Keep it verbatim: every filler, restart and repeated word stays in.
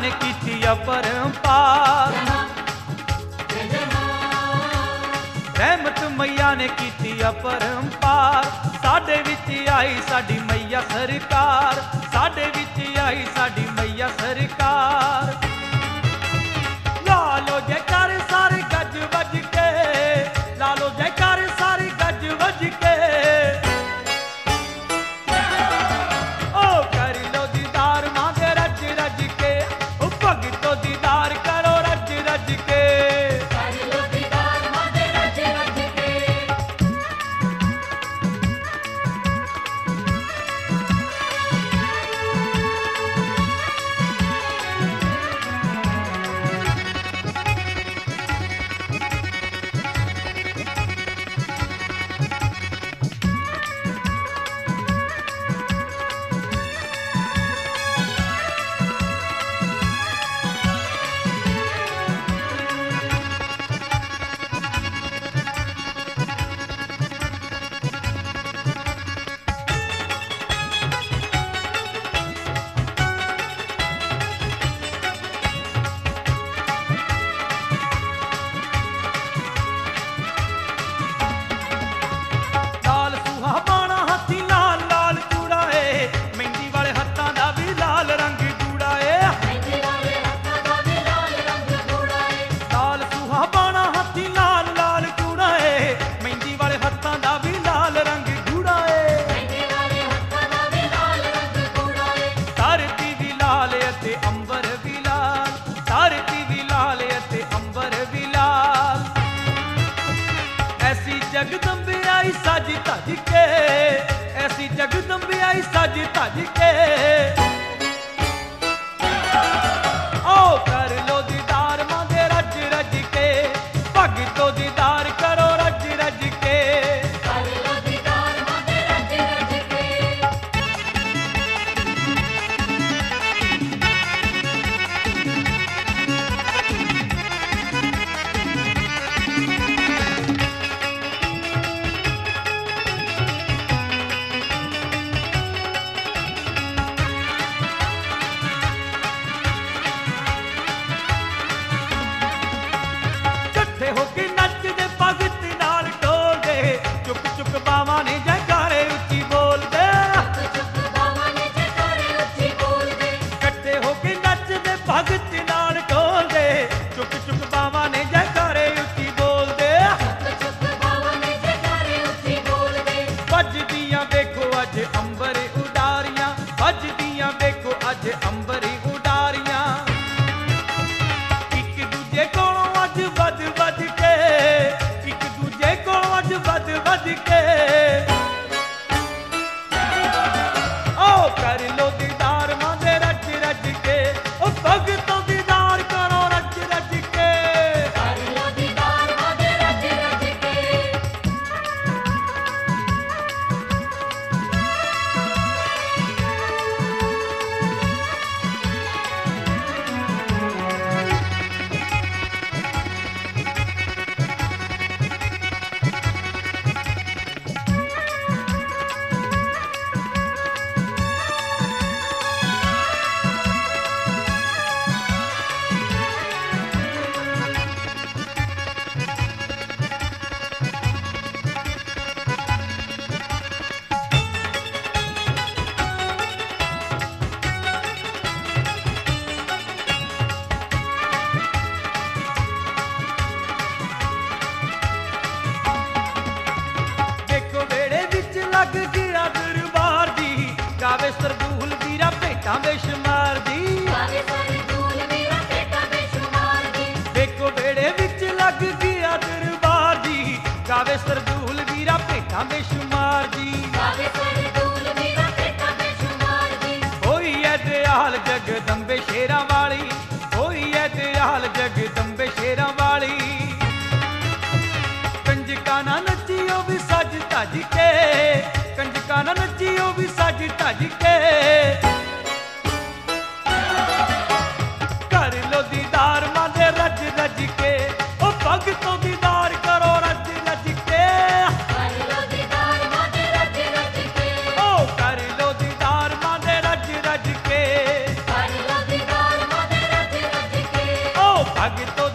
ने कीती अपरंपार, रहमत मैया ने कीती अपरंपार। साडे विच आई साडी मैया सरकार, साडे विच आई साडी मैया सरकार। ला लो जयकार सारे गज वज के, ला लो जयकार सारे गज वज के। ओ कर लो दीदार मां दे रज रज के, ओ भगतो दीदार करो रज रज के। कर लो दीदार मां दे रज रज के। लाल सूहा बाणा हाथी लाल लाल चूड़ा ए, मेहंदी वाले हत्थां दा भी लाल रंग जूड़ा ए। मेहंदी वाले हत्थां दा भी लाल रंग जूड़ा ए। लाल सूहा बाणा हाथी लाल लाल चूड़ा ए, मेहंदी वाले हत्थां दा भी लाल रंग जूड़ा ए। मेहंदी वाले हत्थां दा भी लाल रंग जूड़ा ए। धरती भी लाल अते अंबर भी लाल, धरती भी लाल अते अंबर भी लाल। ऐसी जगदम्बे आई सज धज के, ऐसी जगदम्बे आई सज धज के। ओ कर लो दीदार मां दे रज रज के, भगतो दीदार करो रज रज के। कर लो दीदार मां दे रज रज के। इकट्ठे होके नचदे भगत नाल ढोलदे, चुक चुक बावां ने जयकारे उच्ची बोलदे। चुप बावां ने जयकारे उच्ची बोल दे। इकट्ठे होके नचदे भगत नाल ढोलदे, चुक चुक बावां ने जयकारे उच्ची बोलदे। चुप बावां ने जयकारे उच्ची बोल दे। भजदियां देखो अज अंबर उडारियां, भजदियां देखो अज अंबर उडारियां। एक दूजे कोलों अज वध वध के, एक दूजे कोलों अज वध वध के। ओ कर लो दीदार मां दे रज रज के, ओ भगतों दीदार करो रज रज के। कर लो दीदार मां दे रज रज के। देखो बेड़े विच लग गया दरबार दी, गावे सरदूल वीरा भेटां बेशुमार दी। गावे सारी धूल मेरा बेटा बेशुमार दी। देखो बेड़े विच लग गया दरबार दी, गावे सरदूल वीरा भेटां बेशुमार दी। गावे सारी धूल मेरा बेटा बेशुमार दी। होई है दयाल जगदम्बे शेरां वाली, होई है दयाल जगदम्बे शेरां वाली। कंजका ना नचियो भी सज धज के, कंजका ना नचियो भी सज धज के। कर लो दीदार मां दे रज रज के, ओ भगतों दीदार करो रज रज के। कर लो दीदार मां दे रज रज के। भगतों